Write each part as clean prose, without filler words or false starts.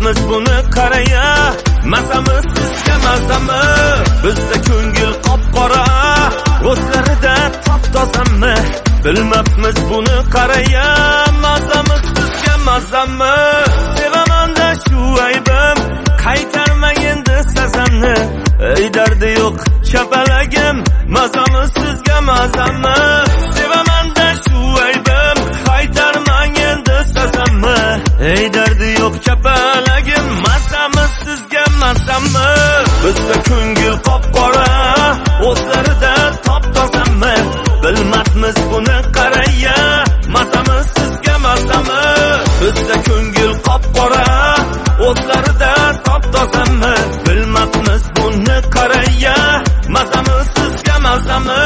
bilmabmiz buni qaraya. Mazamiz sizga mazami, bizda ko'ngil qop-qora, o'zlarida top-tozami, bilmabmiz buni qaraya. Mazamiz sizga mazami, sevaman-da shu aybim, qaytarmang endi sazamni. Ey dardi yo'q chapalagim, mazamiz sizga mazami, sevaman-da shu aybim, qaytarmang endi sazamni. Ey dardi yo'q chapalagim, mazamiz sizga mazami, bizda ko'ngil qop-qora, o'zlarida top-tozami, bilmabmiz buni qaraya. Mazamiz sizga mazami, bizda ko'ngil qop-qora, o'zlarida top-tozami, bilmabmiz buni qaraya. Mazamiz sizga mazami.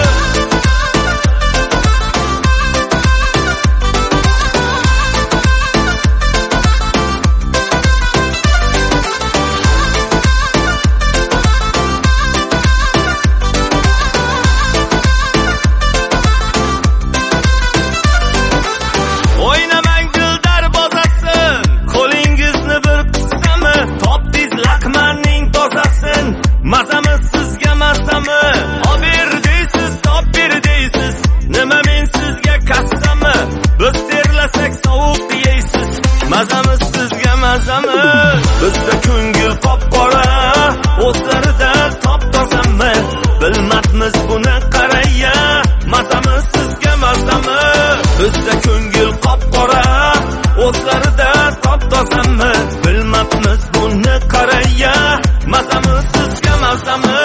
Mazamiz sizga mazami, obir deysiz, top bir deysiz, nima men sizga qassami, biz terlasak sovuq yeysiz. Mazamiz sizga mazami, bizda ko'ngil qop-qora, o'zlarida top-tozami, bilmabmiz buni qaraya. Mazamiz sizga mazami, bizda ko'ngil qop-qora, o'zlarida top-tozami, bilmabmiz buni qaraya. Mazamiz sizga mazami.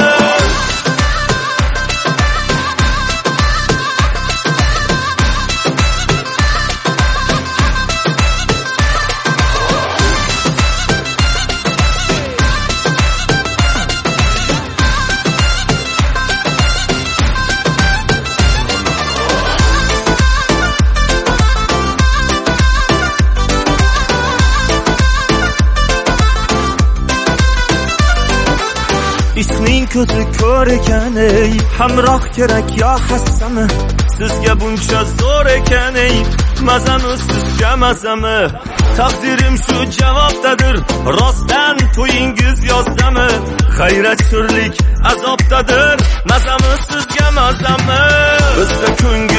Ishqning ko'zi ko'r ekan, ey hamroh kerak yo hassami, sizga buncha zo'r ekan, ey mazamiz sizga mazami. Taqdirim shu javobdadir, rostdan to'yingiz yozdami, g'ayrat sho'rlik azobdadir, mazamiz sizga mazami, bizda ko'ngil